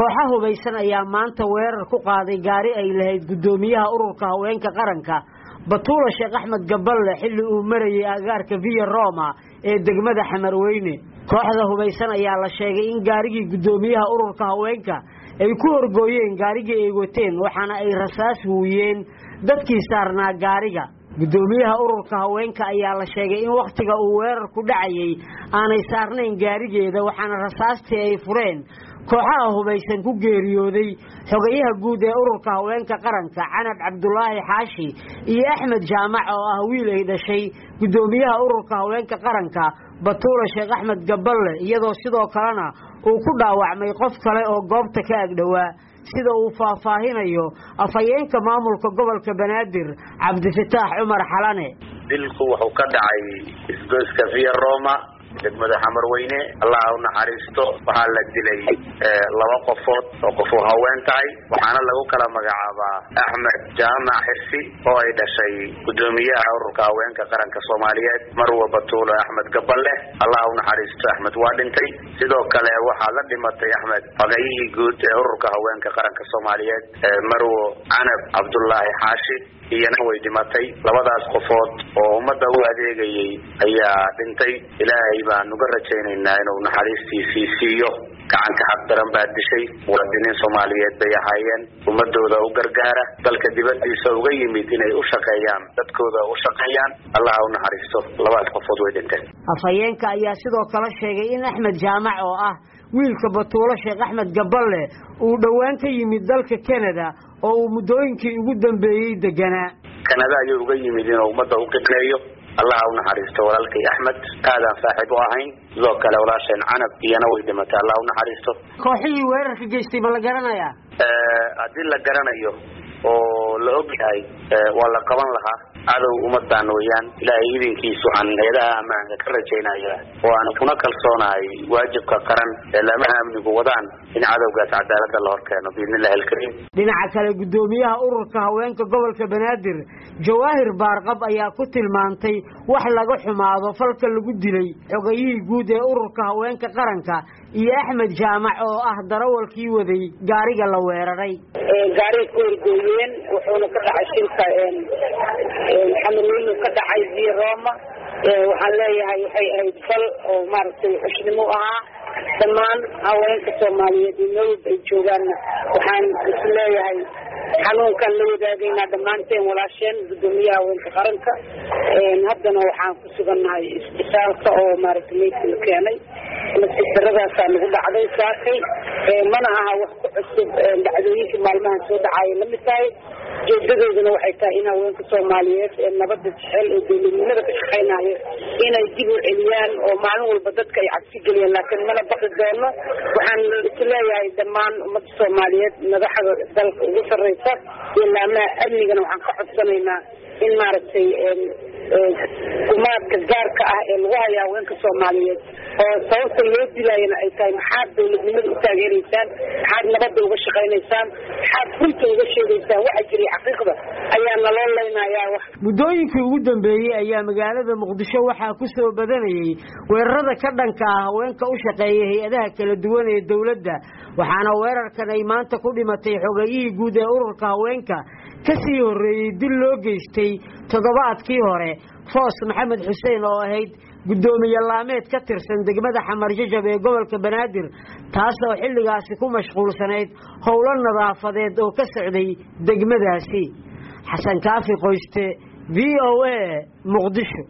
kooxaha hubaysan ayaa maanta weerar ku qaaday gaari ay lahayd gudoomiyaha ururka haweenka qaranka Batuula Sheekh Axmed Gaballe xilli uu marayay agaarka Via Roma ee degmada Xamarweyne. Kooxda hubaysan ayaa la sheegay in gaarigii gudoomiyaha ururka haweenka ay ku horgooyeen gaarigii ay wateen waxaana ay rasaas huuyeen dadkii saarnaa gaariga. gudoomiyaha ururka haweenka ayaa la sheegay in waqtiga uu weerar ku dhacayay aanay saarnayn gaarigeeda waxaana rasaastii ay fureen kooxaha hubaysan ku geeriyooday xogayaha guud ee ururka haweenka qaranka Canab Cabdullaahi Xaashi iyo Axmed Jaamac oo ah wiil ay dhashay gudoomiyaha ururka haweenka qaranka Batuula Sheekh Axmed Gaballe iyadoo sidoo kalena uu ku dhaawacmay qof kale oo goobta ka agdhawaa sida uu faahfaahinayo afayeenka maamulka gobolka Banaadir Cabdifataax Cumar Xalane. dilku wuxuu ka dhacay isgoyska Via Roma degmada Xamarweyne Allah u naxariisto waxa la dilay laba qofood oo qof haween tahay waxaana lagu kala magacaabaa Axmed Jaamac Xirsi oo ay dhashay gudoomiyaha ururka haweenka qaranka Soomaaliyeed Marwa Batuula Axmed Gaballe Allah u naxariisto Axmed waa dhintay sidoo kale waxa la dhimatay Axmed xogayihii guud ee ururka haweenka qaranka Soomaaliyeed Marwa Canab Cabdullaahi Xaashi iyana way dhimatay labadaas qofood oo ummadda u adeegayay ayaa dhintay ilaahay baan uga rajaynaynaa inuu naxariistiisa siiyo gacanka xaq daran baa dishay muwaadiniin Soomaaliyeed bay ahaayeen ummadooda u gargaara dalka dibadiisa uga yimid inay u shaqeeyaan dadkooda u shaqeeyaan Allah u naxariisto labadaas qofood way dhinteen. afayeenka ayaa sidoo kale sheegay in Axmed Jaamac oo ah wiilka Batuula Sheekh Axmed Gaballe uu dhawaan ka yimid dalka Canada oo uu muddooyinkii ugu dambeeyay deganaa Canada ayuu uga yimid inuu ummadda u qibleeyo Allah u naxariisto walaalkay Axmed aadan saaxiib u ahayn sidoo kale walaasheen Canab iyana way dhimatay Allah u naxariisto. kooxihii weerarka geystay ma la garanayaa haddii la garanayo oo la ogyahay waa la qaban lahaa cadow ummadan weeyaan ilaahay idinkiisu aan heedaha amaanka ka rajaynayaa oo aan kuna kalsoonahay waajibka qaran ee lamaha amnigu wadaan in cadowgaas cadaalada la horkeeno biidnillaahi alkariim. dhinaca kale gudoomiyaha ururka haweenka gobolka Banaadir Jawaahir Baarqab ayaa ku tilmaantay wax laga xumaado falka lagu dilay xogayihii guud ee ururka haweenka qaranka iyo Axmed Jaamac oo ah darawalkii waday gaariga la weeraray gaariga ku horgooyeen wuxuuna ka dhacay shilka Xamarweyne ka dhacay Via Roma waxaan leeyahay waxay ahayd fal oo maaragtay xushnimo ahaa dhammaan haweenka Soomaaliyeed meel ay joogaan waxaan isleeyahay xanuunkan la wadaagayna dhammaanteen walaasheen gudoomiyaha haweenka qaranka haddana waxaan ku sugannahay isbitaalka oo maaragtay la keenay nasiibdaradaas nagu dhacday saakay mana aha wax ku cusub dhacdooyinka maalmahan soo dhacay la mid tahay jeedadooduna waxay tahay in haweenka Soomaaliyeed ee nabadda jecel ee dowladnimada ka shaqeynaya inay dib u celiyaan oo maalin walba dadka ay cabsi geliyaan laakiin mana baqi doono waxaan isleeyahay dhammaan ummadda Soomaaliyeed madaxda dalka ugu sarreysa ilaama amnigana waxaan ka codsanaynaa in maaragtay kumaadka gaarka ah ee lagu hayo haweenka Soomaaliyeed oo sababta loo dilayna ay tahay maxaad dowladnimada u taageeraysaan maxaad nabadda uga shaqeynaysaan maxaad runta uga sheegaysaan waxa jiray xaqiiqda ayaa naloo leynayaa wax muddooyinkii ugu dambeeyay ayaa magaalada Muqdisho waxaa ku soo badanayay weerarada ka dhanka ah haweenka u shaqeeya hay'adaha kala duwan ee dawladda waxaana weerarkan ay maanta ku dhimatay xogayihii guud ee ururka haweenka ka sii horeeyay dil loo geystay toddobaadkii hore Foos Maxamed Xuseen oo ahayd gudoomiye laameed ka tirsan degmada Xamarjajab ee gobolka Banaadir taasoo xilligaasi ku mashquulsanayd howlo nadaafadeed oo ka socday degmadaasi. Xasan Kaafi Qoyste VOA Muqdisho.